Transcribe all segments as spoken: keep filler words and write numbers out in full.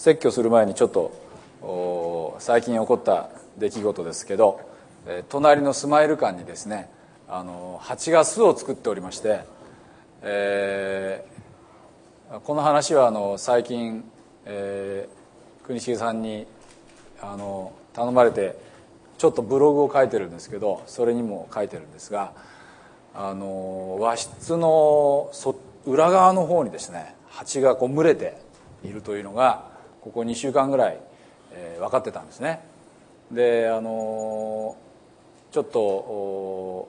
説教する前にちょっと最近起こった出来事ですけど、隣のスマイル館にですね、あの蜂が巣を作っておりまして、えー、この話はあの最近、えー、国重さんにあの頼まれてちょっとブログを書いてるんですけど、それにも書いてるんですが、あの和室の裏側の方にですね、蜂がこう群れているというのがここにしゅうかんぐらい、えー、分かってたんですね。であのちょっと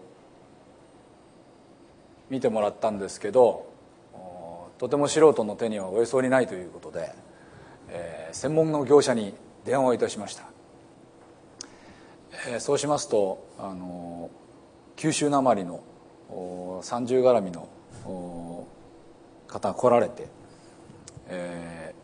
見てもらったんですけど、とても素人の手には負えそうにないということで、えー、専門の業者に電話をいたしました。えー、そうしますとあの九州なまりの三重絡みの方が来られて、え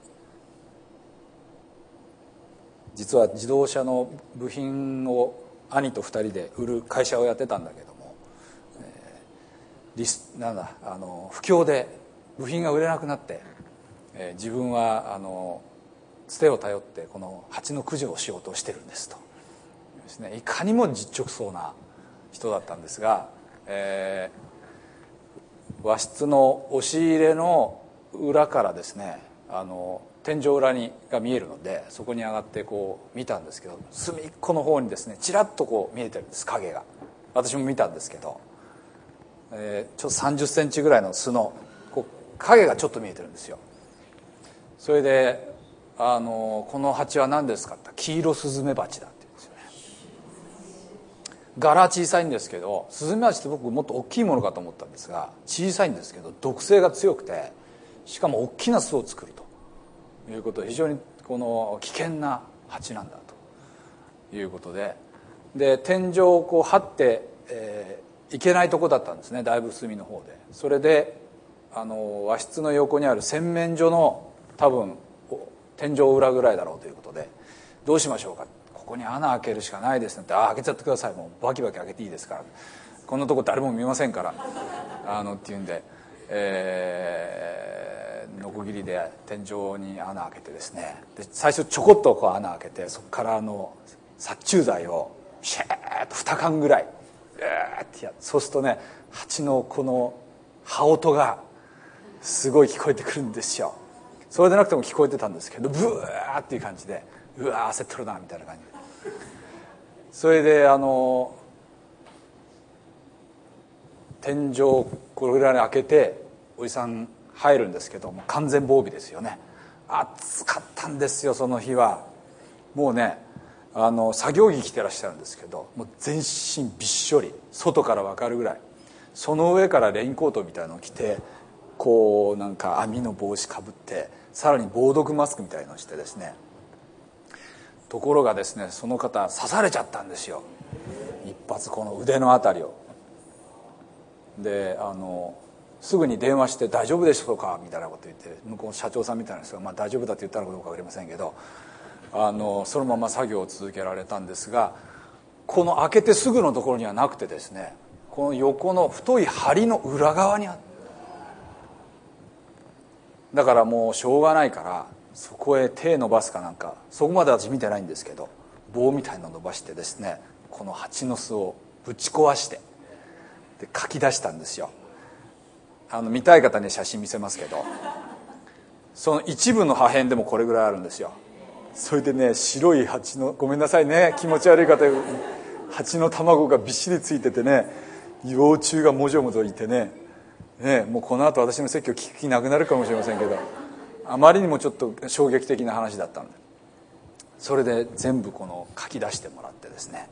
ー、実は自動車の部品を兄と二人で売る会社をやってたんだけども、えー、リスなんだあの不況で部品が売れなくなって、えー、自分はあのつてを頼ってこの蜂の駆除をしようとしてるんですとですね、いかにも実直そうな人だったんですが、えー、和室の押し入れの裏からですね、あの天井裏にが見えるので、そこに上がってこう見たんですけど、隅っこの方にですねちらっとこう見えてるんです、影が。私も見たんですけど、えー、ちょっとさんじゅっセンチぐらいの巣のこう影がちょっと見えてるんですよ。それであのこの蜂は何ですかって、キイロスズメバチだって言うんですよね。柄小さいんですけど、スズメバチって僕もっと大きいものかと思ったんですが、小さいんですけど毒性が強くて、しかも大きな巣を作るということで、非常にこの危険な蜂なんだということで、で天井をこう張って、えー、いけないとこだったんですね、だいぶ隅の方で。それであの和室の横にある洗面所の多分天井裏ぐらいだろうということで、どうしましょうか、ここに穴開けるしかないですねって、ああ開けちゃってください、もうバキバキ開けていいですから、こんなとこ誰も見ませんからあのっていうんで、えー、ノコギリで天井に穴開けてですね、で最初ちょこっとこう穴開けて、そこからあの殺虫剤をシェーッとに缶ぐらい、えーってやる。そうするとね、蜂のこの羽音がすごい聞こえてくるんですよ。それでなくても聞こえてたんですけど、ブワーっていう感じで、うわー焦ってるなみたいな感じで、それであの天井これぐらいに開けておじさん入るんですけど、もう完全防備ですよね。暑かったんですよ、その日は。もうね、あの作業着着てらっしゃるんですけど、もう全身びっしょり、外から分かるぐらい。その上からレインコートみたいなのを着て、こうなんか網の帽子かぶって、さらに防毒マスクみたいのをしてですね、ところがですね、その方刺されちゃったんですよ、一発この腕のあたりを。であのすぐに電話して「大丈夫でしょうか」みたいなこと言って、向こうの社長さんみたいな人が、まあ、大丈夫だって言ったのかどうか分かりませんけど、あのそのまま作業を続けられたんですが、この開けてすぐのところにはなくてですね、この横の太い梁の裏側にあった。だからもうしょうがないから、そこへ手伸ばすかなんか、そこまで私見てないんですけど、棒みたいなの伸ばしてですね、この蜂の巣をぶち壊してでかき出したんですよ。あの見たい方に写真見せますけど、その一部の破片でもこれぐらいあるんですよ。それでね、白い蜂の、ごめんなさいね、気持ち悪い方、蜂の卵がびっしりついててね、幼虫がもじょもじょいてね、ね、もうこの後私の説教聞く気なくなるかもしれませんけど、あまりにもちょっと衝撃的な話だったんで、それで全部この書き出してもらってですね、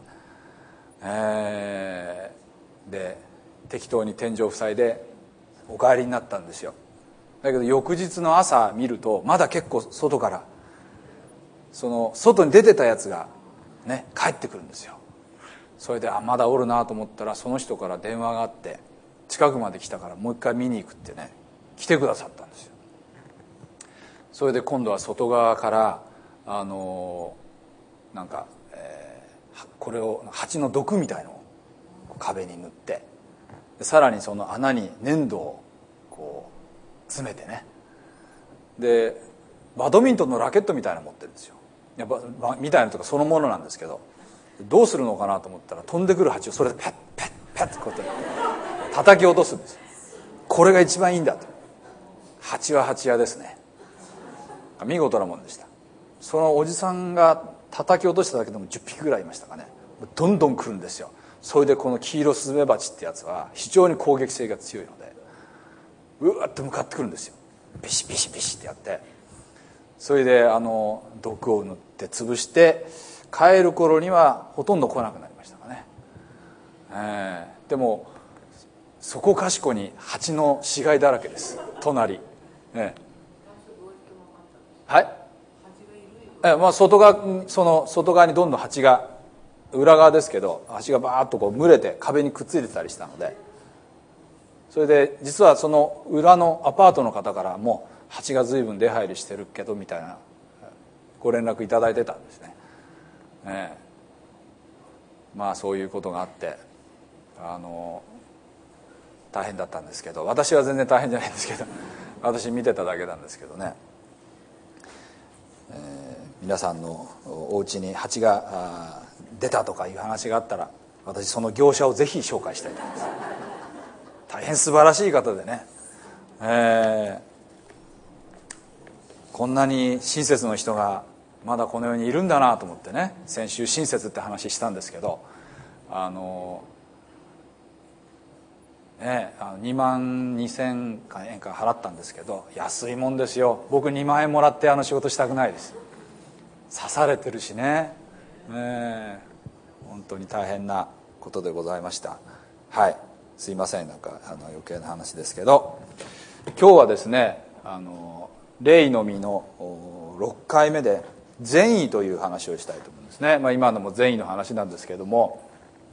えー、で適当に天井塞いでお帰りになったんですよ。だけど翌日の朝見ると、まだ結構外からその外に出てたやつがね帰ってくるんですよ。それであまだおるなと思ったら、その人から電話があって、近くまで来たからもう一回見に行くってね、来てくださったんですよ。それで今度は外側からあのなんか、えー、これを蜂の毒みたいのを壁に塗って、さらにその穴に粘土をこう詰めてね、でバドミントンのラケットみたいなの持ってるんですよ。やっぱみたいなとかそのものなんですけど、どうするのかなと思ったら、飛んでくる蜂をそれでペッペッペッってこうやって叩き落とすんですよ。これが一番いいんだと。蜂は蜂屋ですね。見事なもんでした。そのおじさんが叩き落としただけでもじゅっぴきぐらいいましたかね。どんどん来るんですよ。それでこのキイロスズメバチってやつは非常に攻撃性が強いので、うわって向かってくるんですよ。ビシビシビシってやって、それであの毒を塗って潰して帰る頃にはほとんど来なくなりましたかね。えー、でもそこかしこに蜂の死骸だらけです、隣。えー、はい、えーまあ、外側その外側にどんどん蜂が、裏側ですけど蜂がバーッとこう群れて壁にくっついてたりしたので、それで実はその裏のアパートの方からも蜂が随分出入りしてるけどみたいなご連絡いただいてたんですね。ええ、まあそういうことがあってあの大変だったんですけど、私は全然大変じゃないんですけど私見てただけなんですけどね、えー、皆さんのお家に蜂が出たとかいう話があったら、私その業者をぜひ紹介したいと思います。大変素晴らしい方でね、えー、こんなに親切の人がまだこの世にいるんだなと思ってね、先週親切って話したんですけど、あの、ね、にまんにせんえんか払ったんですけど、安いもんですよ。僕にまんえんもらってあの仕事したくないです。刺されてるしね、えー、本当に大変なことでございました。はい、すいません、なんかあの余計な話ですけど、今日はですね、あの霊の実のろっかいめで善意という話をしたいと思うんですね。まあ、今のも善意の話なんですけれども、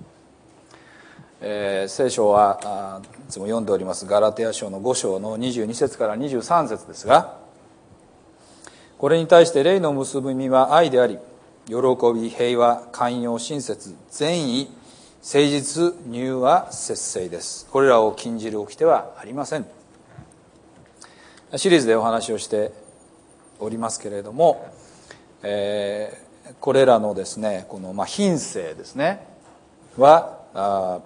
えー、聖書はいつも読んでおりますガラテヤ書のご章のにじゅうに節からにじゅうさん節ですが、これに対して霊の結ぶ実は愛であり、喜び、平和、寛容、親切、善意、誠実、柔和、節制です。これらを禁じる掟はありません。シリーズでお話をしておりますけれども、えー、これらのですね、このまあ品性ですねはあ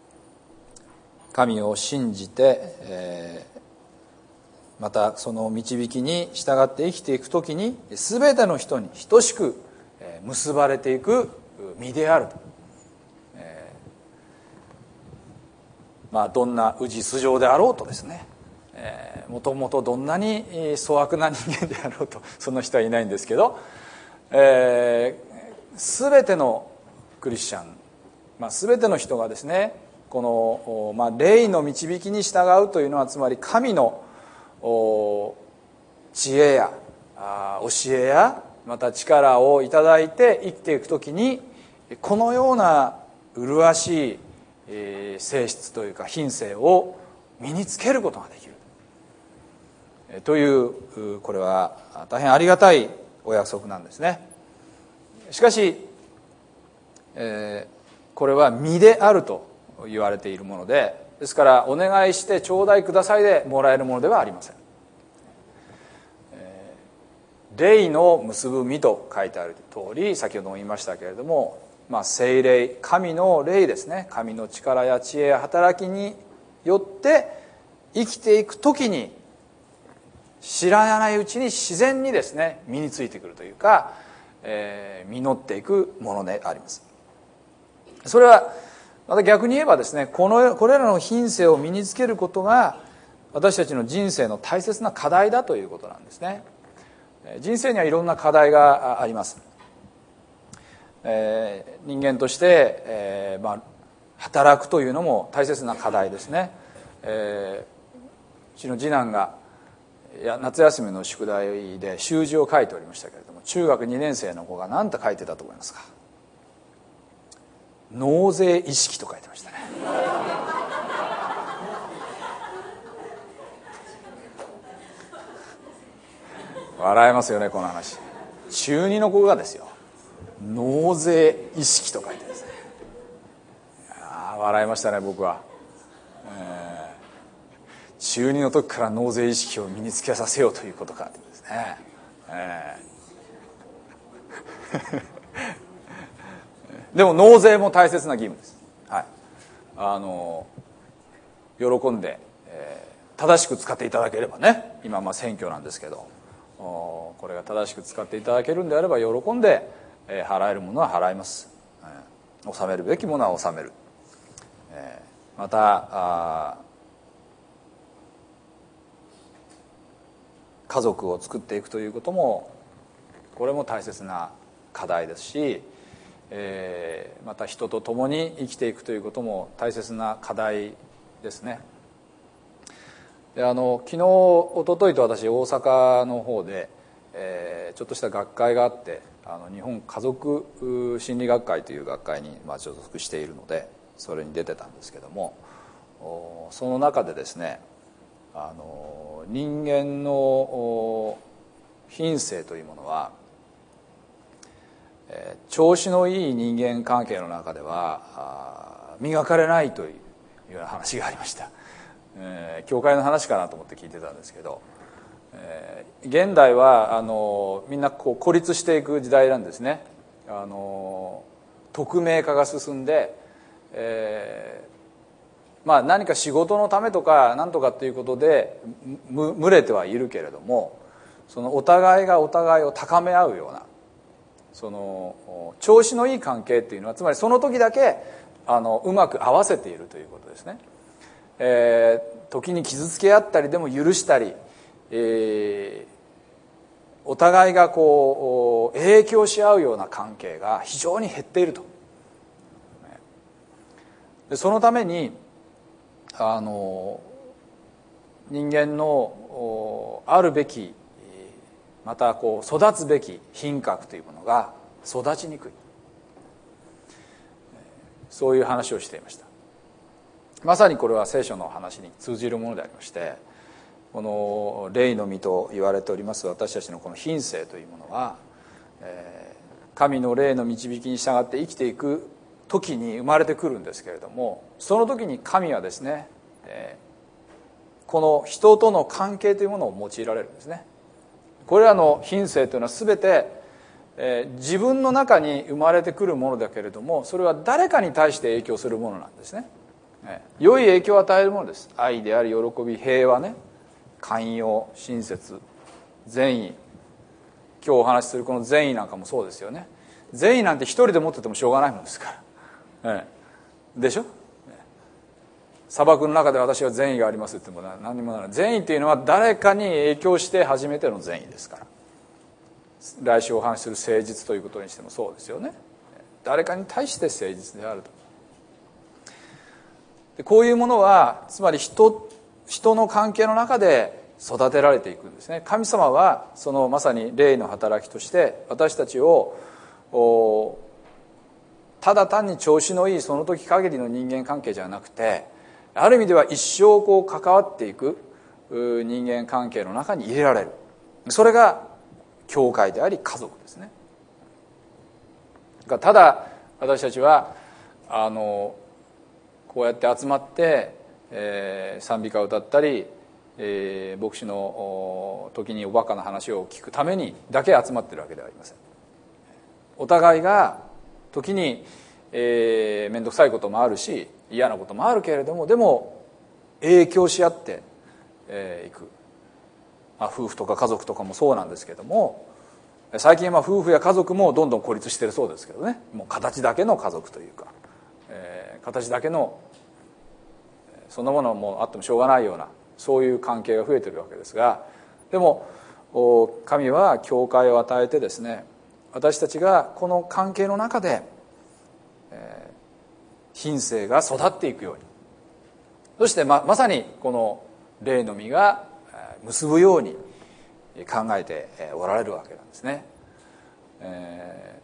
神を信じて、えー、またその導きに従って生きていくときに全ての人に等しく結ばれていく実であると、えー、まあどんな氏素性であろうとですね、えー、もともとどんなに粗悪な人間であろうと、その人はいないんですけど、えー、全てのクリスチャン、まあ、全ての人がですね、この、まあ、霊の導きに従うというのは、つまり神の知恵や教えやまた力をいただいて生きていくときに、このような麗しい性質というか品性を身につけることができるという、これは大変ありがたいお約束なんですね。しかし、えー、これは実であると言われているもので、ですからお願いしてちょうだいくださいでもらえるものではありません。えー、霊の結ぶ実と書いてある通り、先ほども言いましたけれども、まあ、聖霊、神の霊ですね、神の力や知恵や働きによって生きていくときに、知らないうちに自然にですね身についてくるというか、えー、実っていくものであります。それはまた逆に言えばですね、このこれらの品性を身につけることが私たちの人生の大切な課題だということなんですね。人生にはいろんな課題があります。えー、人間として、えーまあ、働くというのも大切な課題ですね。えー、うちの次男が夏休みの宿題で習字を書いておりましたけれども、中学にねん生の子が何と書いてたと思いますか？納税意識と書いてましたね。笑えますよね、この話。中にの子がですよ、納税意識と書いてですね、あ笑いましたね、僕は。えー、中にの時から納税意識を身につけさせようということかってですね。 えー、でも納税も大切な義務です、はい、あの喜んで、えー、正しく使っていただければね、今まあ選挙なんですけど、これが正しく使っていただけるんであれば喜んで、えー、払えるものは払います、えー、納めるべきものは納める、えー、またあ家族を作っていくということもこれも大切な課題ですし、えー、また人と共に生きていくということも大切な課題ですね。であの昨日一昨日と私大阪の方で、えー、ちょっとした学会があって、あの日本家族心理学会という学会にまあ所属しているのでそれに出てたんですけども、その中でですね、あの人間の品性というものは、えー、調子のいい人間関係の中では磨かれないというような話がありました。えー、教会の話かなと思って聞いてたんですけど、えー、現代はあのみんなこう孤立していく時代なんですね。あの匿名化が進んで、えーまあ、何か仕事のためとか何とかっていうことで群れてはいるけれども、そのお互いがお互いを高め合うようなその調子のいい関係っていうのは、つまりその時だけあのうまく合わせているということですね。えー、時に傷つけ合ったりでも許したり、えー、お互いがこう影響し合うような関係が非常に減っていると。でそのためにあの人間のあるべきまたこう育つべき品格というものが育ちにくい、そういう話をしていました。まさにこれは聖書の話に通じるものでありまして、この霊の実と言われております私たちのこの品性というものは、神の霊の導きに従って生きていく時に生まれてくるんですけれども、その時に神はですね、この人との関係というものを用いられるんですね。これらの品性というのは全て、えー、自分の中に生まれてくるものだけれども、それは誰かに対して影響するものなんですね。えー、良い影響を与えるものです。愛であり喜び、平和ね、寛容、親切、善意。今日お話しするこの善意なんかもそうですよね。善意なんて一人で持っててもしょうがないものですから、えー、でしょ。砂漠の中で私は善意がありますって言っても何にもならない。善意っていうのは誰かに影響して初めての善意ですから。来週お話しする誠実ということにしてもそうですよね。誰かに対して誠実であると。でこういうものはつまり人人の関係の中で育てられていくんですね。神様はそのまさに霊の働きとして私たちをただ単に調子のいいその時限りの人間関係じゃなくて、ある意味では一生こう関わっていく人間関係の中に入れられる。それが教会であり家族ですね。ただ私たちはあのこうやって集まって、えー、賛美歌を歌ったり、えー、牧師の時におバカな話を聞くためにだけ集まってるわけではありません。お互いが時に、えー、面倒くさいこともあるし嫌なこともあるけれども、でも影響し合ってい、えー、く、まあ、夫婦とか家族とかもそうなんですけども、最近は夫婦や家族もどんどん孤立してるそうですけどね。もう形だけの家族というか、えー、形だけのそんなものもあってもしょうがないようなそういう関係が増えてるわけですが、でも神は教会を与えてですね、私たちがこの関係の中で、えー品性が育っていくように、そしてままさにこの霊の実が結ぶように考えておられるわけなんですね。え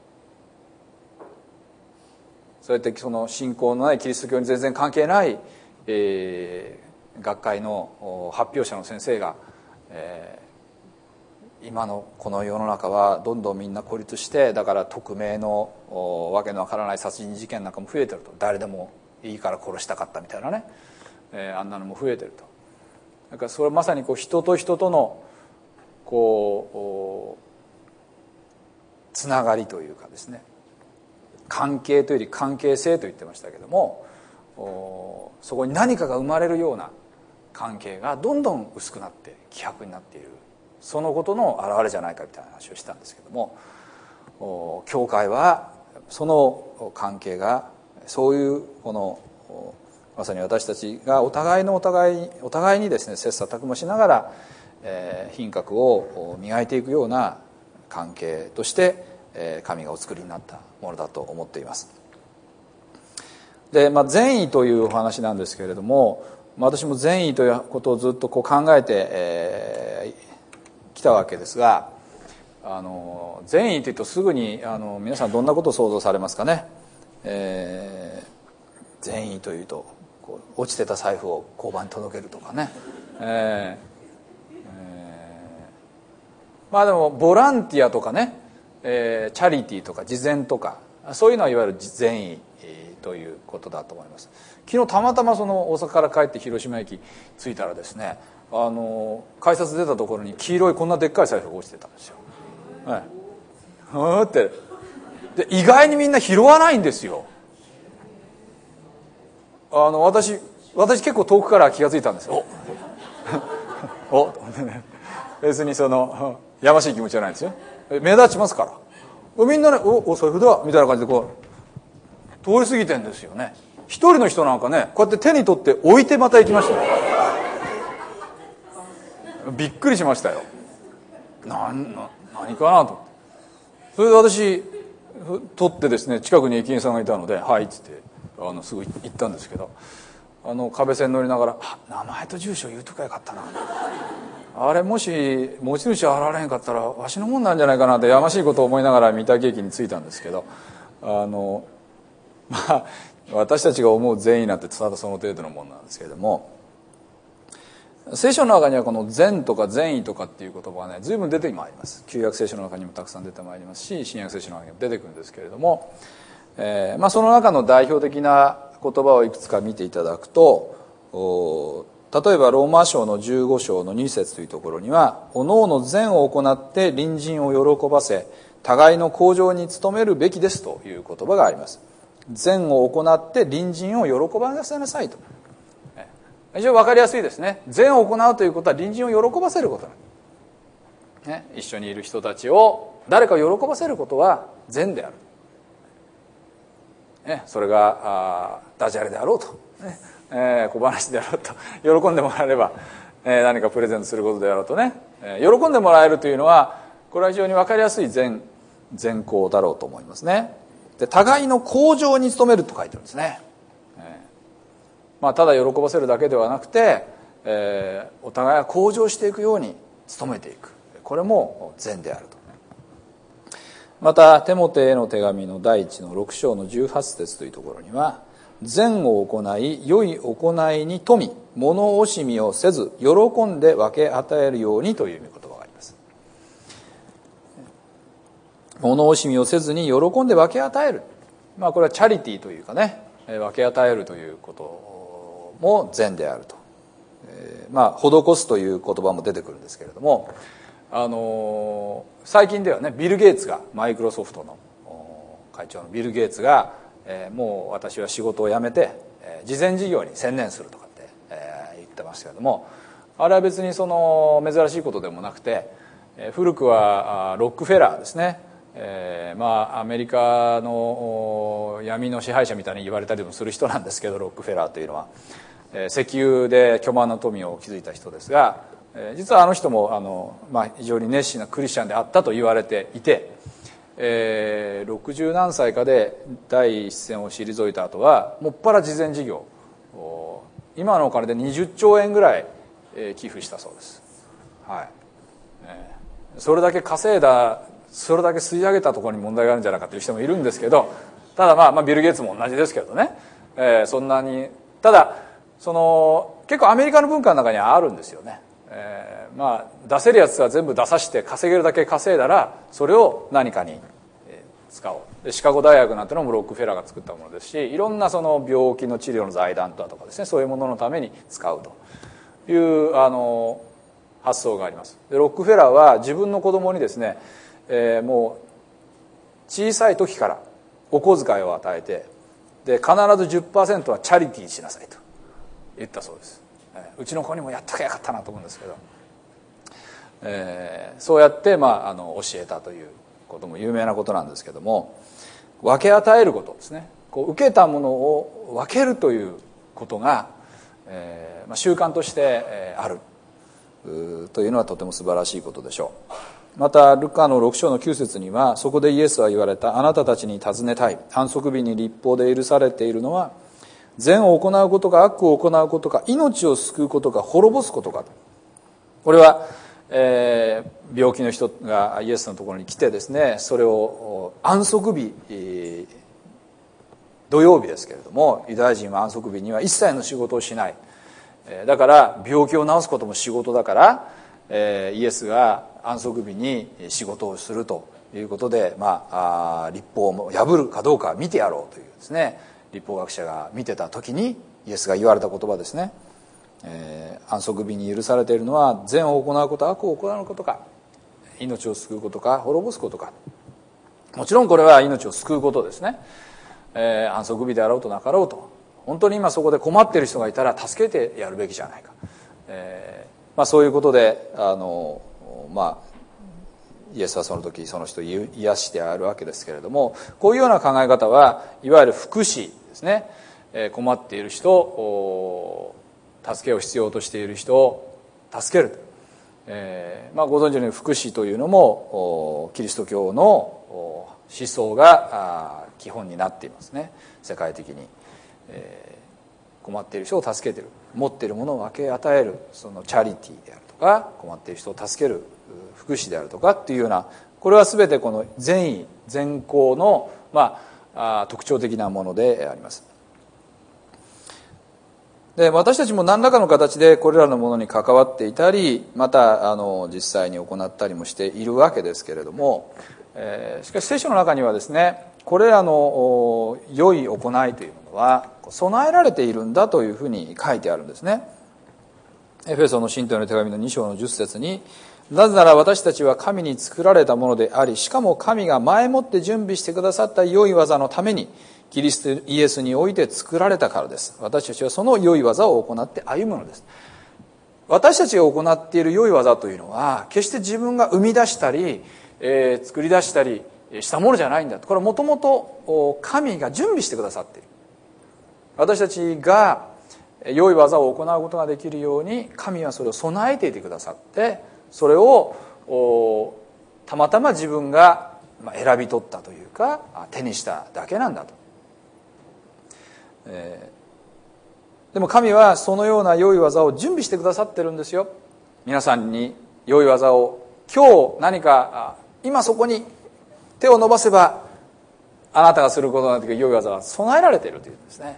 ー、そうやってその信仰のないキリスト教に全然関係ない、えー、学会の発表者の先生が、えー、今のこの世の中はどんどんみんな孤立して、だから匿名のわけのわからない殺人事件なんかも増えてると。誰でもいいから殺したかったみたいなね、えー、あんなのも増えてると。だからそれはまさにこう人と人とのこつながりというかですね、関係というより関係性と言ってましたけども、そこに何かが生まれるような関係がどんどん薄くなって希薄になっている、そのことの表れじゃないかみたいな話をしたんですけども、教会はその関係がそういうこのまさに私たちがお互いのお互いお互いにですね切磋琢磨しながら、えー、品格を磨いていくような関係として、えー、神がお作りになったものだと思っています。で、まあ、善意というお話なんですけれども、まあ、私も善意ということをずっとこう考えてき、えー、たわけですが、あの善意というとすぐにあの皆さんどんなことを想像されますかね。えー、善意というとこう落ちてた財布を交番に届けるとかね、えーえー、まあでもボランティアとかね、えー、チャリティーとか慈善とかそういうのはいわゆる善意ということだと思います。昨日たまたまその大阪から帰って広島駅着いたらですね、あの改札出たところに黄色いこんなでっかい財布が落ちてたんですよ。はい、ふーってで意外にみんな拾わないんですよ。あの私私結構遠くから気がついたんですよ。おお別にそのやましい気持ちじゃないんですよ。目立ちますからみんなね、おお財布だみたいな感じでこう通り過ぎてんですよね。一人の人なんかねこうやって手に取って置いてまた行きましたよ。びっくりしましたよ。何何かなと思って、それで私取ってですね、近くに駅員さんがいたので「はい」っつってあのすぐ行ったんですけど、あの壁線乗りながらあ「名前と住所言うとかよかったな」あれもし持ち主現れへんかったらわしのもんなんじゃないかなってやましいことを思いながら三滝駅に着いたんですけど、あのまあ私たちが思う善意なんてただその程度のものなんですけれども、聖書の中にはこの善とか善意とかっていう言葉はね随分出てまいります。旧約聖書の中にもたくさん出てまいりますし、新約聖書の中にも出てくるんですけれども、えーまあ、その中の代表的な言葉をいくつか見ていただくと、例えばローマ書のじゅうご章のに節というところには、おのおの善を行って隣人を喜ばせ互いの向上に努めるべきですという言葉があります。善を行って隣人を喜ばせなさいと。非常に分かりやすいですね。善を行うということは隣人を喜ばせることなん、ね、一緒にいる人たちを誰かを喜ばせることは善である、ね、それがあダジャレであろうと、ねえー、小話であろうと喜んでもらえれば、えー、何かプレゼントすることであろうとね、えー、喜んでもらえるというのはこれは非常に分かりやすい善善行だろうと思いますね。で互いの向上に努めると書いてあるんですね。まあ、ただ喜ばせるだけではなくて、えー、お互いが向上していくように努めていく、これも善であると。またテモテへの手紙の第一のろく章のじゅうはち節というところには、善を行い良い行いに富み物惜しみをせず喜んで分け与えるようにという言葉があります。物惜しみをせずに喜んで分け与える、まあ、これはチャリティーというかね、分け与えるということも善であると、えー、まあ施すという言葉も出てくるんですけれども、あのー、最近ではねビル・ゲイツがマイクロソフトの会長のビル・ゲイツが、えー、もう私は仕事を辞めて、えー、慈善事業に専念するとかって、えー、言ってましたけれども、あれは別にその珍しいことでもなくて、えー、古くはロックフェラーですね、えー、まあアメリカの闇の支配者みたいに言われたりもする人なんですけど、ロックフェラーというのは、えー、石油で巨万の富を築いた人ですが、えー、実はあの人もあの、まあ、非常に熱心なクリスチャンであったと言われていて、えー、ろくじゅう何歳かで第一線を退いた後はもっぱら慈善事業、今のお金でにじゅっちょうえんぐらい寄付したそうです。はい、えー、それだけ稼いだ、それだけ吸い上げたところに問題があるんじゃないかという人もいるんですけど、ただまあ、まあ、ビル・ゲイツも同じですけどね、えー、そんなにただその結構アメリカの文化の中にはあるんですよね。えー、まあ出せるやつは全部出さして稼げるだけ稼いだらそれを何かに使おう。でシカゴ大学なんてのもロックフェラーが作ったものですし、いろんなその病気の治療の財団だとかですね、そういうもののために使うというあの発想があります。でロックフェラーは自分の子供にですね、えー、も小さい時からお小遣いを与えて、で必ず じゅっパーセント はチャリティーしなさいと言ったそうです。うちの子にもやっときゃよかったなと思うんですけど、えー、そうやって、まあ、あの教えたということも有名なことなんですけども、分け与えることですね。こう受けたものを分けるということが、えーまあ、習慣として、えー、あるというのはとても素晴らしいことでしょう。またルカのろく章のきゅう節には、そこでイエスは言われた。あなたたちに尋ねたい。安息日に律法で許されているのは、善を行うことか悪を行うことか、命を救うことか滅ぼすことか。これは、えー、病気の人がイエスのところに来てですね、それを安息日、えー、土曜日ですけれども、ユダヤ人は安息日には一切の仕事をしない。だから病気を治すことも仕事だから、えー、イエスが安息日に仕事をするということで、まあ、あ律法を破るかどうか見てやろうというですね、律法学者が見てた時にイエスが言われた言葉ですね。えー、安息日に許されているのは、善を行うこと悪を行うことか、命を救うことか滅ぼすことか。もちろんこれは命を救うことですね。えー、安息日であろうとなかろうと、本当に今そこで困っている人がいたら助けてやるべきじゃないか、えーまあ、そういうことであの、まあ、イエスはその時その人を癒してあるわけですけれども、こういうような考え方はいわゆる福祉ですね。えー、困っている人、助けを必要としている人を助ける、えーまあ、ご存知のように福祉というのもキリスト教の思想が基本になっていますね。世界的に、えー、困っている人を助けている、持っているものを分け与える、そのチャリティーであるとか、困っている人を助ける福祉であるとかっていうような、これは全てこの善意善行の、まあ、特徴的なものであります。で、私たちも何らかの形でこれらのものに関わっていたり、またあの実際に行ったりもしているわけですけれども、えー、しかし聖書の中にはですね、これらの良い行いというものは備えられているんだというふうに書いてあるんですね。エフェソの信徒への手紙のに章のじゅっ節に、なぜなら私たちは神に作られたものであり、しかも神が前もって準備してくださった良い技のためにキリストイエスにおいて作られたからです。私たちはその良い技を行って歩むのです。私たちが行っている良い技というのは決して自分が生み出したり、えー、作り出したりしたものじゃないんだ。これはもともと神が準備してくださっている。私たちが良い技を行うことができるように神はそれを備えていてくださって、それをたまたま自分が選び取ったというか手にしただけなんだと。えー、でも神はそのような良い技を準備してくださってるんですよ。皆さんに良い技を今日何か今そこに手を伸ばせばあなたがすることができる良い技が備えられているというんですね。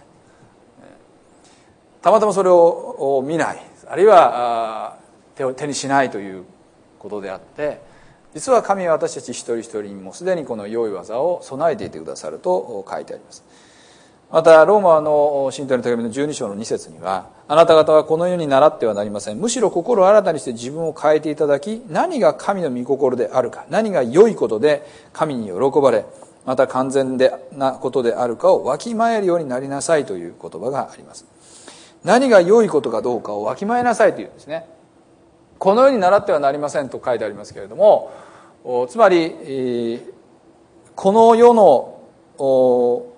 たまたまそれを見ない、あるいは手を手にしないということであって、実は神は私たち一人一人にもすでにこの良い技を備えていてくださると書いてあります。またローマの信徒への手紙のじゅうに章のに節には、あなた方はこの世に倣ってはなりません。むしろ心を新たにして自分を変えていただき、何が神の御心であるか、何が良いことで神に喜ばれ、また完全なことであるかをわきまえるようになりなさいという言葉があります。何が良いことかどうかをわきまえなさいというんですね。この世に習ってはなりませんと書いてありますけれども、つまりこの世の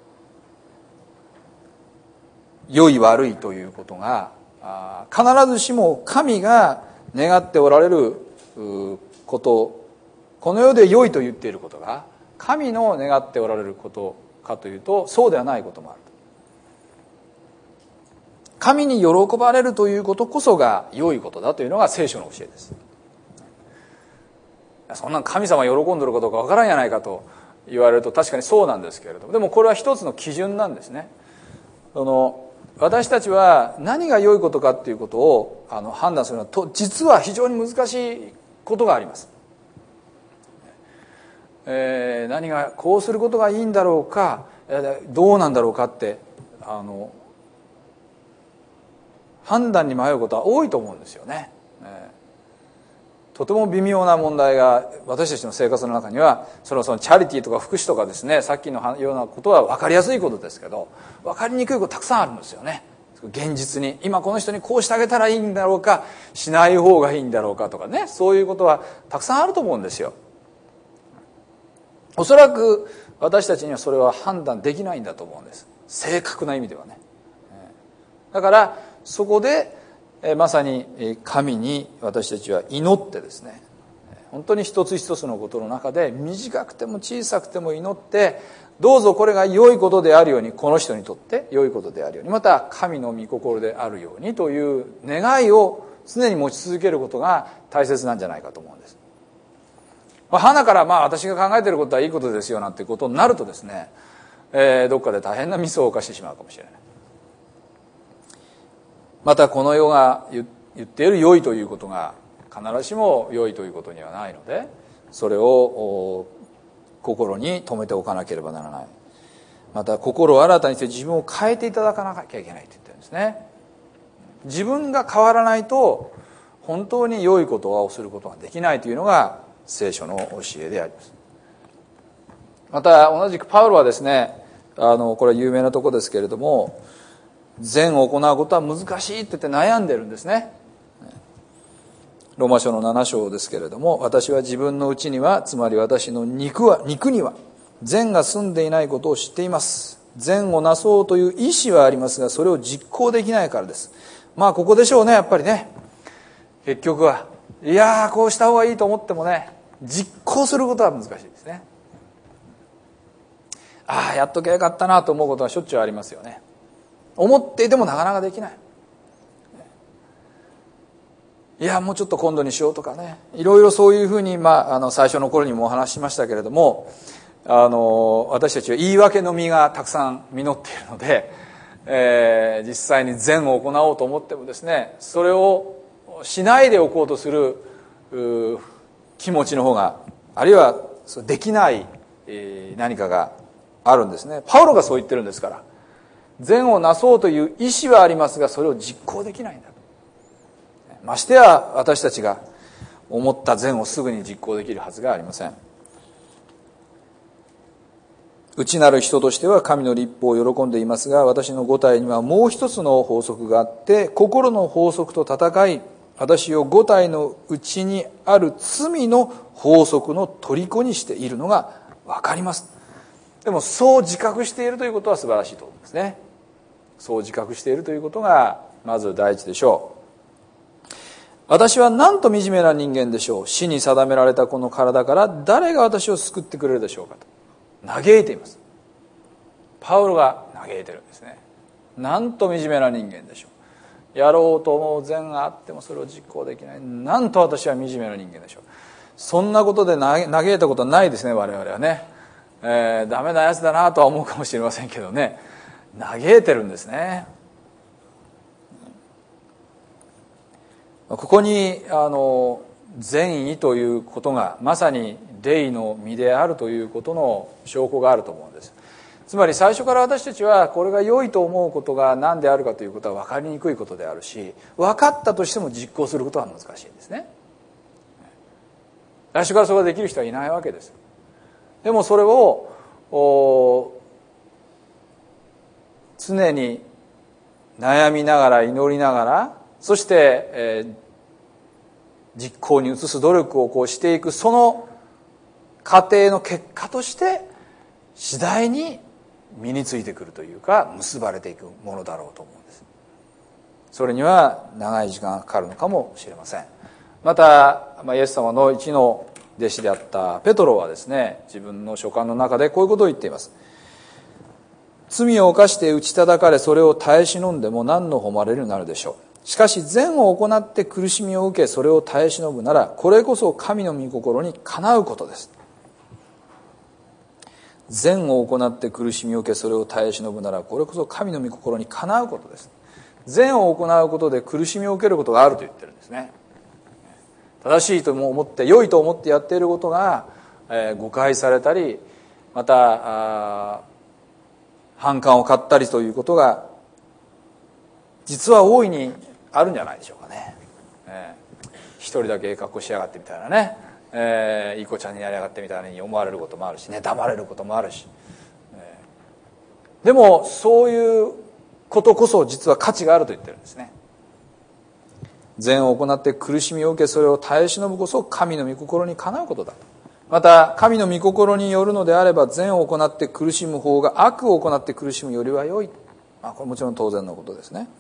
良い悪いということが必ずしも神が願っておられること、この世で良いと言っていることが神の願っておられることかというと、そうではないこともある。神に喜ばれるということこそが良いことだというのが聖書の教えです。そんな神様喜んでるかどうかわからんやないかと言われると確かにそうなんですけれども、でもこれは一つの基準なんですね。その私たちは何が良いことかっていうことをあの判断するのはと実は非常に難しいことがあります。えー、何がこうすることがいいんだろうか、どうなんだろうかってあの判断に迷うことは多いと思うんですよね。えー、 とても微妙な問題が私たちの生活の中には、そのそのチャリティーとか福祉とかですね、さっきのようなことは分かりやすいことですけど、分かりにくいことたくさんあるんですよね。現実に今この人にこうしてあげたらいいんだろうか、しない方がいいんだろうかとかね、そういうことはたくさんあると思うんですよ。おそらく私たちにはそれは判断できないんだと思うんです、正確な意味ではね。だからそこでまさに神に私たちは祈ってですね、本当に一つ一つのことの中で短くても小さくても祈って、どうぞこれが良いことであるように、この人にとって良いことであるように、また神の御心であるようにという願いを常に持ち続けることが大切なんじゃないかと思うんです。まあ、花からまあ私が考えていることはいいことですよなんてことになるとですね、えー、どっかで大変なミスを犯してしまうかもしれない。またこの世が言っている良いということが必ずしも良いということにはないので、それを心に留めておかなければならない。また心を新たにして自分を変えていただかなきゃいけないと言ってるんですね。自分が変わらないと本当に良いことをすることができないというのが聖書の教えであります。また同じくパウロはですね、あのこれは有名なところですけれども、善を行うことは難しいって言って悩んでるんですね。ローマ書のなな章ですけれども、私は自分のうちには、つまり私の肉は肉には善が住んでいないことを知っています。善をなそうという意志はありますが、それを実行できないからです。まあここでしょうね、やっぱりね。結局はいやーこうした方がいいと思ってもね、実行することは難しいですね。ああやっときゃよかったなと思うことはしょっちゅうありますよね。思っていてもなかなかできない。いやもうちょっと今度にしようとかね、いろいろそういうふうに、まあ、あの最初の頃にもお話ししましたけれども、あの私たちは言い訳の実がたくさん実っているので、えー、実際に善を行おうと思ってもですね、それをしないでおこうとする気持ちの方が、あるいはできない何かがあるんですね。パウロがそう言ってるんですから、善をなそうという意志はありますが、それを実行できないんだと。ましてや私たちが思った善をすぐに実行できるはずがありません。内なる人としては神の律法を喜んでいますが、私の五体にはもう一つの法則があって、心の法則と戦い、私を五体の内にある罪の法則の虜にしているのが分かります。でもそう自覚しているということは素晴らしいと思うんですね。そう自覚しているということがまず第一でしょう。私はなんと惨めな人間でしょう。死に定められたこの体から誰が私を救ってくれるでしょうかと嘆いています。パウロが嘆いてるんですね。なんと惨めな人間でしょう。やろうと思う善があってもそれを実行できない。なんと私は惨めな人間でしょう。そんなことで嘆いたことはないですね、我々はね。えー、ダメなやつだなとは思うかもしれませんけどね、嘆いてるんですね。ここにあの善意ということがまさに霊の実であるということの証拠があると思うんです。つまり最初から私たちはこれが良いと思うことが何であるかということは分かりにくいことであるし、分かったとしても実行することは難しいんですね。最初からそれができる人はいないわけです。でもそれを常に悩みながら祈りながら、そして、えー、実行に移す努力をこうしていく、その過程の結果として次第に身についてくるというか結ばれていくものだろうと思うんです。それには長い時間がかかるのかもしれません。また、まあ、イエス様の一の弟子であったペトロはですね、自分の書簡の中でこういうことを言っています。罪を犯して打ち叩かれ、それを耐え忍んでも何の誉れになるでしょう。しかし善を行って苦しみを受け、それを耐え忍ぶなら、これこそ神の御心にかなうことです。善を行って苦しみを受け、それを耐え忍ぶなら、これこそ神の御心にかなうことです。善を行うことで苦しみを受けることがあると言ってるんですね。正しいと思って、良いと思ってやっていることが、えー、誤解されたり、また反感を買ったりということが実は大いにあるんじゃないでしょうかね。え一人だけええ格好しやがってみたいなね、えー、いい子ちゃんになりやがってみたいに思われることもあるし、妬まれることもあるし、えー、でもそういうことこそ実は価値があると言ってるんですね。善を行って苦しみを受け、それを耐え忍ぶこそ神の御心にかなうことだ。また神の御心によるのであれば、善を行って苦しむ方が悪を行って苦しむよりは良い。まあ、これもちろん当然のことですね。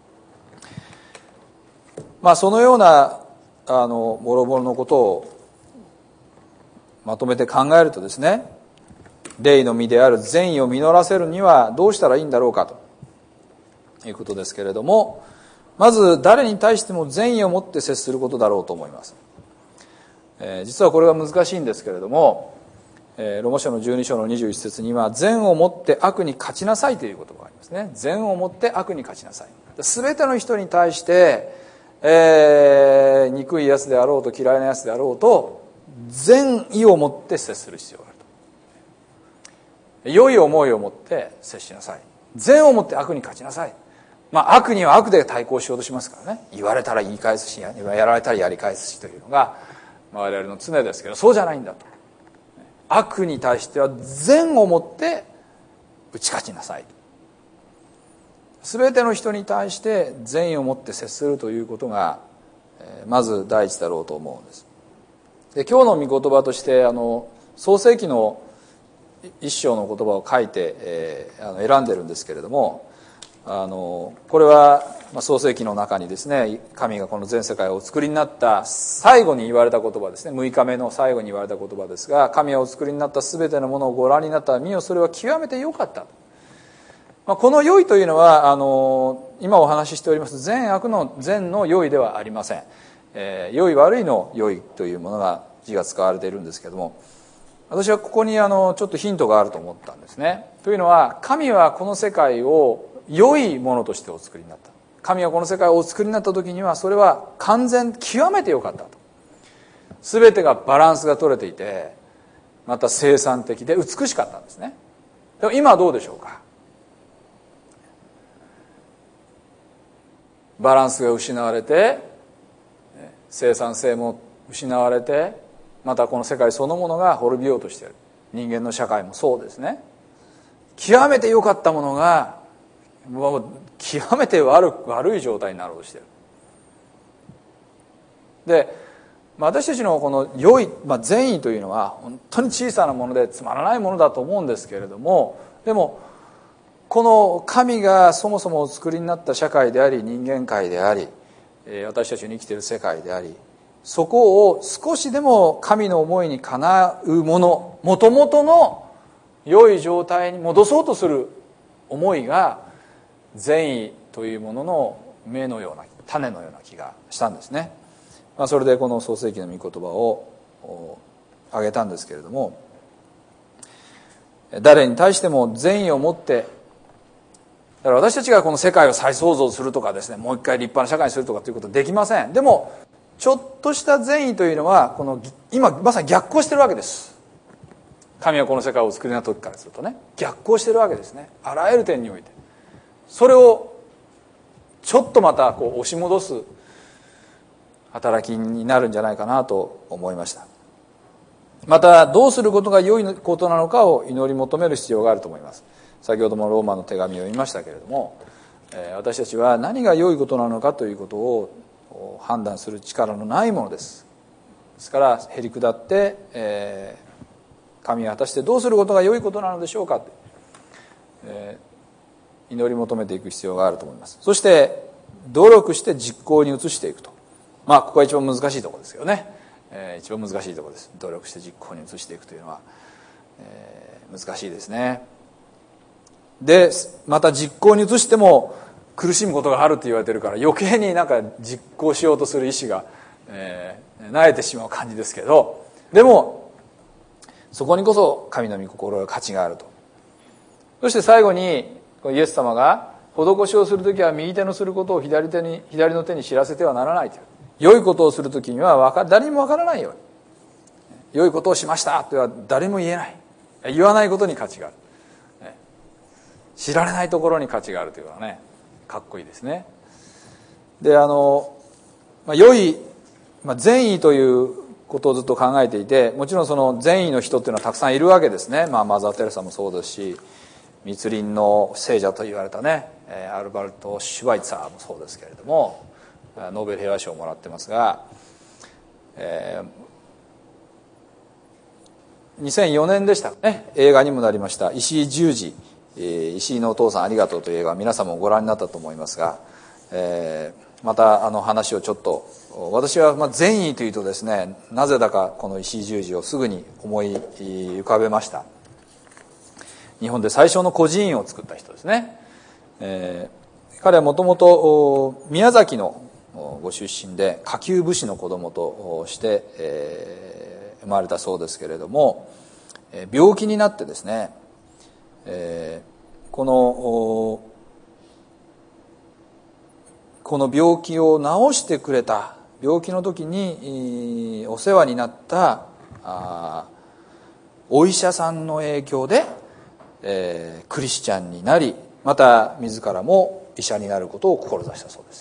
まあ、そのようなあのもろもろのことをまとめて考えるとですね、霊の実である善意を実らせるにはどうしたらいいんだろうかということですけれども、まず誰に対しても善意を持って接することだろうと思います。えー、実はこれが難しいんですけれども、えー、ローマ書のじゅうに章のにじゅういち節には、善をもって悪に勝ちなさいという言葉がありますね。善をもって悪に勝ちなさい。すべての人に対して、えー、憎いやつであろうと嫌いなやつであろうと善意を持って接する必要があると。良い思いを持って接しなさい。善をもって悪に勝ちなさい。まあ、悪には悪で対抗しようとしますからね。言われたら言い返すし、やられたらやり返すしというのが我々の常ですけど、そうじゃないんだと。悪に対しては善をもって打ち勝ちなさい。すべての人に対して善意を持って接するということがまず第一だろうと思うんです。で、今日の御言葉としてあの創世記の一章の言葉を書いて、えー、あの選んでるんですけれども、あのこれは、まあ、創世記の中にですね、神がこの全世界をお作りになった最後に言われた言葉ですね、むいかめの最後に言われた言葉ですが、神はお作りになったすべてのものをご覧になったら見よ、それは極めて良かった。まあ、この良いというのはあの今お話ししております善悪の善の良いではありません、えー、良い悪いの良いというものが字が使われているんですけれども、私はここにあのちょっとヒントがあると思ったんですね。というのは、神はこの世界を良いものとしてお作りになった。神はこの世界をお作りになった時には、それは完全極めて良かったと。全てがバランスが取れていて、また生産的で美しかったんですね。でも今はどうでしょうか。バランスが失われて、生産性も失われて、またこの世界そのものが滅びようとしている。人間の社会もそうですね。極めて良かったものがもう極めて悪悪い状態になろうとしている。で、私たちのこの良い、まあ、善意というのは本当に小さなものでつまらないものだと思うんですけれども、でもこの神がそもそもお作りになった社会であり、人間界であり、私たちの生きている世界であり、そこを少しでも神の思いにかなうもの、もともとの良い状態に戻そうとする思いが善意というものの芽のような種のような気がしたんですね。まあ、それでこの創世記の御言葉を挙げたんですけれども、誰に対しても善意を持って、だから私たちがこの世界を再創造するとかですね、もう一回立派な社会にするとかということはできません。でもちょっとした善意というのはこの今まさに逆行してるわけです。神はこの世界をお作りになった時からするとね、逆行してるわけですね。あらゆる点においてそれをちょっとまたこう押し戻す働きになるんじゃないかなと思いました。またどうすることが良いことなのかを祈り求める必要があると思います。先ほどもローマの手紙を読みましたけれども、私たちは何が良いことなのかということを判断する力のないものです。ですからへり下って、えー、神は果たしてどうすることが良いことなのでしょうか、えー、祈り求めていく必要があると思います。そして努力して実行に移していくと、まあここが一番難しいところですよね、えー、一番難しいところです。努力して実行に移していくというのは、えー、難しいですね。でまた実行に移しても苦しむことがあると言われているから、余計になんか実行しようとする意志が、えー、萎えてしまう感じですけど、でもそこにこそ神の御心が価値があると。そして最後にイエス様が施しをするときは右手のすることを左手に左の手に知らせてはならないという。良いことをするときにはわか誰にもわからないように、良いことをしましたとは誰も言えない、言わないことに価値がある、知られないところに価値があるというのはね、かっこいいですね。で、あの、まあ、良いまあ、善意ということをずっと考えていて、もちろんその善意の人っていうのはたくさんいるわけですね。まあ、マザー・テレサもそうですし、密林の聖者と言われたねアルバルト・シュバイツァーもそうですけれども、ノーベル平和賞をもらってますが、えー、にせんよねんでしたかね、映画にもなりました石井十二、えー、石井のお父さんありがとうという映画は皆さんもご覧になったと思いますが、えー、またあの話をちょっと、私はまあ善意というとですね、なぜだかこの石井十二をすぐに思い浮かべました。日本で最初の孤児院を作った人ですね。えー、彼はもともと宮崎のご出身で下級武士の子供として、えー、生まれたそうですけれども、病気になってですね、えー、このこの病気を治してくれた、病気の時にお世話になったあお医者さんの影響で、えー、クリスチャンになり、また自らも医者になることを志したそうです。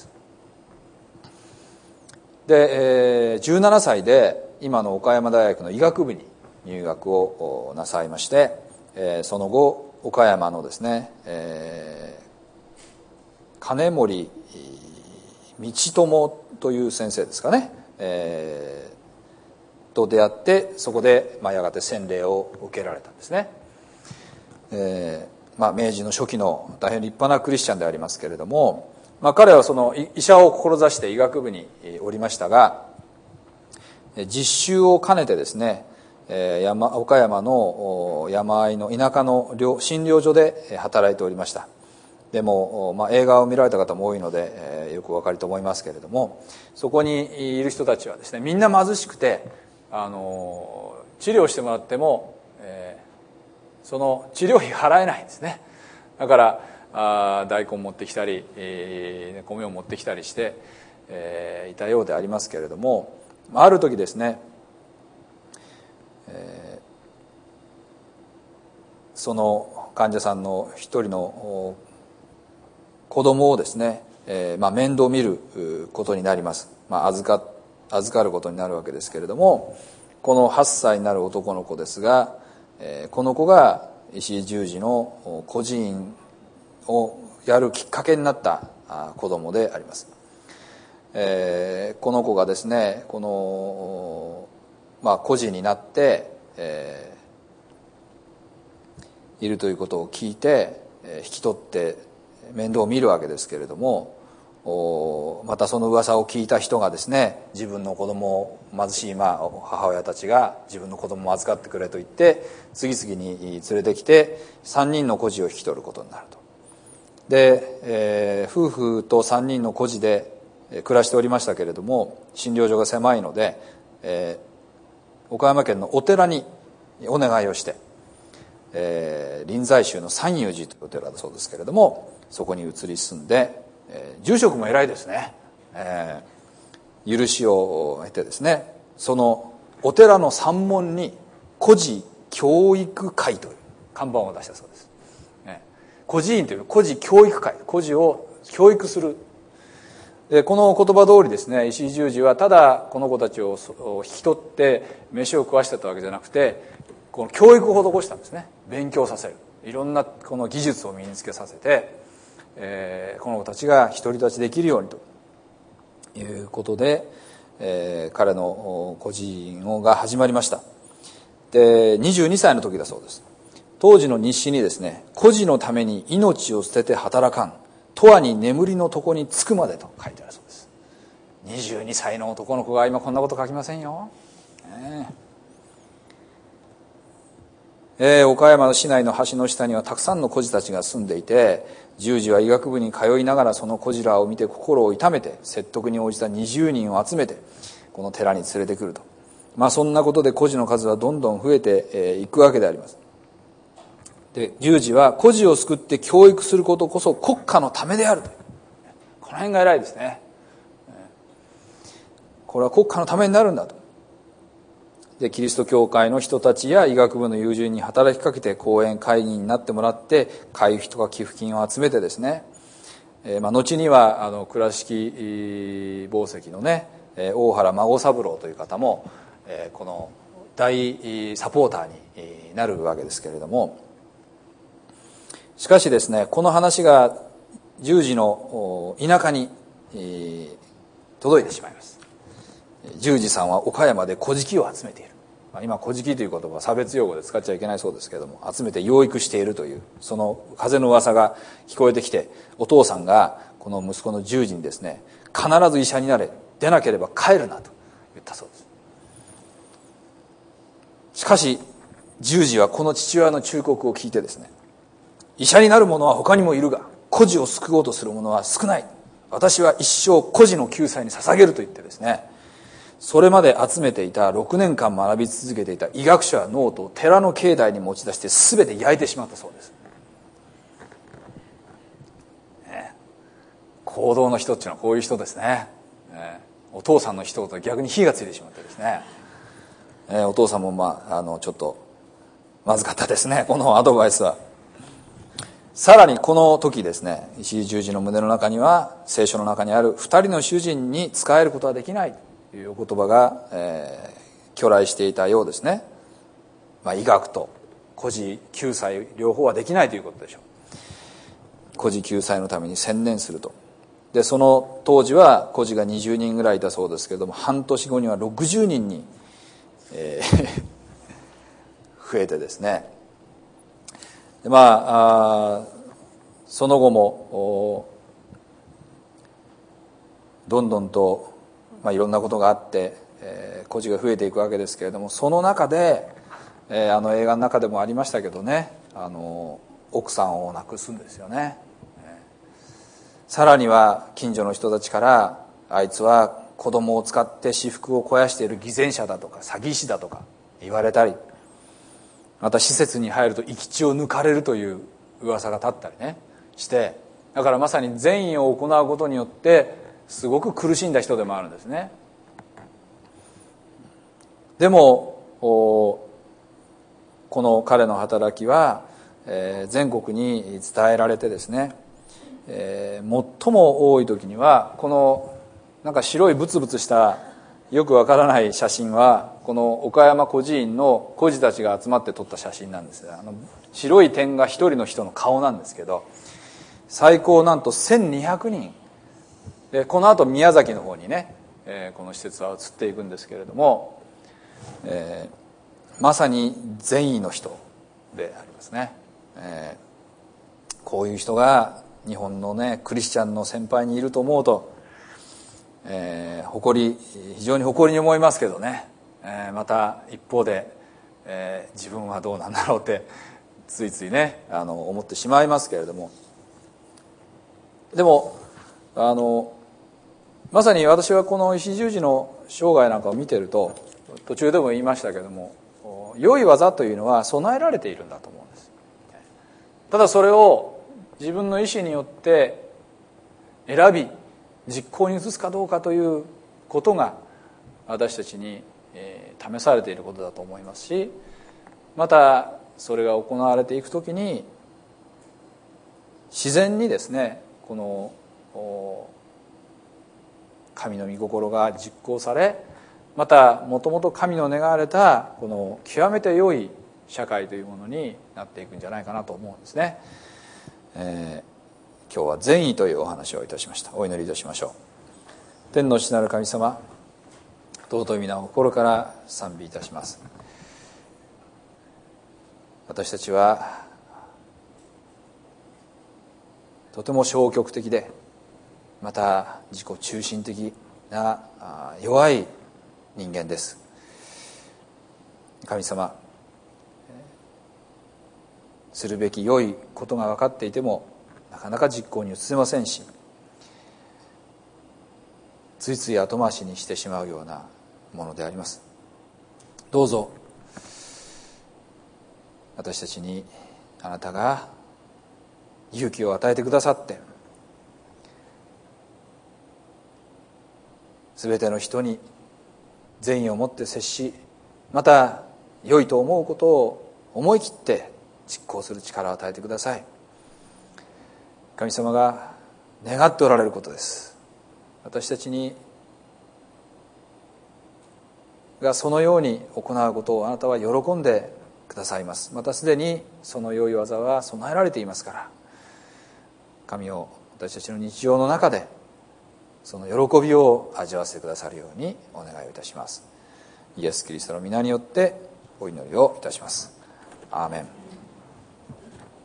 で、えー、じゅうななさいで今の岡山大学の医学部に入学をなさいまして、えー、その後岡山のですね、えー、金森道友という先生ですかね、えー、と出会って、そこで、まあ、やがて洗礼を受けられたんですね。えーまあ、明治の初期の大変立派なクリスチャンでありますけれども、まあ、彼はその医者を志して医学部におりましたが、実習を兼ねてですね、山岡山の山あいの田舎の診療所で働いておりました。でも、まあ、映画を見られた方も多いので、えー、よくお分かりと思いますけれども、そこにいる人たちはですね、みんな貧しくて、あの治療してもらっても、えー、その治療費払えないんですね。だからあ大根持ってきたり、えー、米を持ってきたりして、えー、いたようでありますけれども、ある時ですね、えー、その患者さんの一人の子供をですね、えーまあ、面倒見ることになります。まあ、預か、預かることになるわけですけれども、このはっさいになる男の子ですが、えー、この子が石井十二の孤児院をやるきっかけになった子供であります。えー、この子がですね、この、まあ、孤児になって、えー、いるということを聞いて、えー、引き取って面倒を見るわけですけれども、またその噂を聞いた人がですね、自分の子供を、貧しいまあ母親たちが自分の子供を預かってくれと言って次々に連れてきてさんにんの孤児を引き取ることになると。で、えー、夫婦とさんにんの孤児で暮らしておりましたけれども、診療所が狭いので、えー、岡山県のお寺にお願いをして、えー、臨済宗の三遊寺というお寺だそうですけれども、そこに移り住んで、えー、住職も偉いですね、えー、許しを得てですね、そのお寺の山門に孤児教育会という看板を出したそうです、ね、孤児院という孤児教育会、孤児を教育する。でこの言葉通りですね、石井十二はただこの子たちを引き取って飯を食わしてたわけじゃなくて、この教育を施したんですね。勉強させる、いろんなこの技術を身につけさせて、えー、この子たちが独り立ちできるようにということで、えー、彼の孤児院が始まりました。でにじゅうにさいの時だそうです。当時の日誌にですね、孤児のために命を捨てて働かん、永遠に眠りの床につくまでと書いてあるそうです。にじゅうにさいの男の子が今こんなこと書きませんよ、ねえー、岡山の市内の橋の下にはたくさんの孤児たちが住んでいて、十二は医学部に通いながらその孤児らを見て心を痛めて、説得に応じたにじゅうにんを集めてこの寺に連れてくると。まあそんなことで孤児の数はどんどん増えていくわけであります。で十二は孤児を救って教育することこそ国家のためであると。この辺が偉いですね。これは国家のためになるんだと。でキリスト教会の人たちや医学部の友人に働きかけて講演会議になってもらって、会費とか寄付金を集めてですね、えーまあ、後にはあの倉敷紡績のね大原孫三郎という方もこの大サポーターになるわけですけれども、しかしですね、この話が十字の田舎に届いてしまいます。十字さんは岡山で小敷を集めている。今小敷という言葉は差別用語で使っちゃいけないそうですけれども、集めて養育しているというその風の噂が聞こえてきて、お父さんがこの息子の十字にですね、必ず医者になれ、出なければ帰るなと言ったそうです。しかし十字はこの父親の忠告を聞いてですね、医者になる者は他にもいるが孤児を救おうとする者は少ない、私は一生孤児の救済に捧げると言ってですね、それまで集めていたろくねんかん学び続けていた医学書やノートを寺の境内に持ち出して全て焼いてしまったそうです、ね、行動の人っていうのはこういう人ですね。ね、お父さんの一言で逆に火がついてしまってですね、えー、お父さんもまああのちょっとまずかったですね、このアドバイスは。さらにこの時ですね、石井十字の胸の中には聖書の中にある二人の主人に仕えることはできないというお言葉が、えー、去来していたようですね。まあ、医学と孤児救済両方はできないということでしょう。孤児救済のために専念すると。でその当時は孤児がにじゅうにんぐらいいたそうですけれども、半年後にはろくじゅうにんに、えー、増えてですね、でまあ、あその後もどんどんと、まあ、いろんなことがあって、えー、孤児が増えていくわけですけれども、その中で、えー、あの映画の中でもありましたけどね、あの奥さんを亡くすんですよね。さらには近所の人たちから、あいつは子供を使って私腹を肥やしている偽善者だとか詐欺師だとか言われたり、また施設に入ると生き血を抜かれるという噂が立ったりねして、だからまさに善意を行うことによってすごく苦しんだ人でもあるんですね。でもこの彼の働きは全国に伝えられてですね、最も多い時にはこのなんか白いブツブツしたよくわからない写真はこの岡山孤児院の孤児たちが集まって撮った写真なんです。あの白い点が一人の人の顔なんですけど、最高なんとせんにひゃくにんで、この後宮崎の方にね、えー、この施設は移っていくんですけれども、えー、まさに善意の人でありますね、えー、こういう人が日本のねクリスチャンの先輩にいると思うと、えー、誇り非常に誇りに思いますけどね、えー、また一方で、えー、自分はどうなんだろうってついついねあの思ってしまいますけれども、でもあのまさに私はこの石井十字の生涯なんかを見てると、途中でも言いましたけども、良い技というのは備えられているんだと思うんです。ただそれを自分の意思によって選び実行に移すかどうかということが私たちに試されていることだと思いますし、またそれが行われていくときに自然にですね、この神の御心が実行され、またもともと神の願われたこの極めて良い社会というものになっていくんじゃないかなと思うんですね。えー、今日は善意というお話をいたしました。お祈りいたしましょう。天の父なる神様、尊い皆を心から賛美いたします。私たちはとても消極的で、また自己中心的な弱い人間です。神様、するべき良いことが分かっていてもなかなか実行に移せませんし、ついつい後回しにしてしまうようなものであります。どうぞ私たちにあなたが勇気を与えてくださって、すべての人に善意を持って接し、また良いと思うことを思い切って実行する力を与えてください。神様が願っておられることです。私たちにがそのように行うことをあなたは喜んでくださいます。またすでにその良い技は備えられていますから、神を私たちの日常の中でその喜びを味わわせてくださるようにお願いをいたします。イエス・キリストの皆によってお祈りをいたします。アーメン。